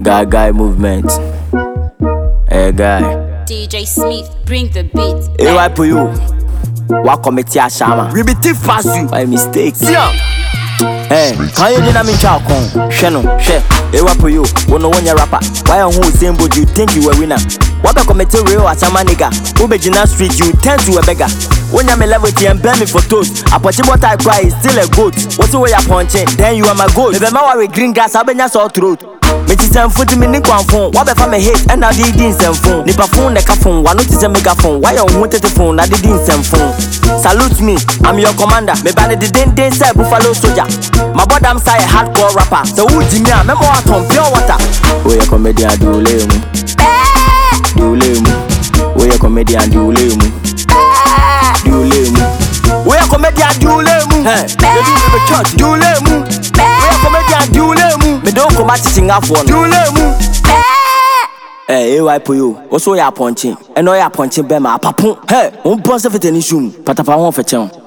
Guy movement. Hey guy. DJ Smith, bring the beat. Hey, why for you? What committee a shama? We be thief pass you by mistake. See ya. Hey, can you deny me chow con? Sheno, she. Hey, what for you? Wanna win your rapper? Why on who same but you think you a winner? What a committee real as a nigga? Who be Gina Street, you tend to a beggar. When you're level and bear me for toast, a what I cry is still a goat. What's the way you're punching? Then you are my goat. If I'm with green grass, I've been your sore throat. Me ti send foot me nick one phone. What if I'm a hit and I didn't send phone? Nipa phone the phone, one notice a megaphone. Why you wanted the phone? I didn't send phone. Salute me, I'm your commander. Me body the day say Buffalo soldier. My body I'm say hardcore rapper. So who Jimmy? I'm more on pure water. We a comedian do lame. Do lame. We a comedian do lame. Do lame. We a comedian do lame. Hey, the church do lame. We a comedian do lame. Me don't come at sing up one. Do lame. Hey, why for you? Also, you're punching. And now you're punching Bema. Papon. Hey, on pense fait une zoom. Pas ta parole fait tiens.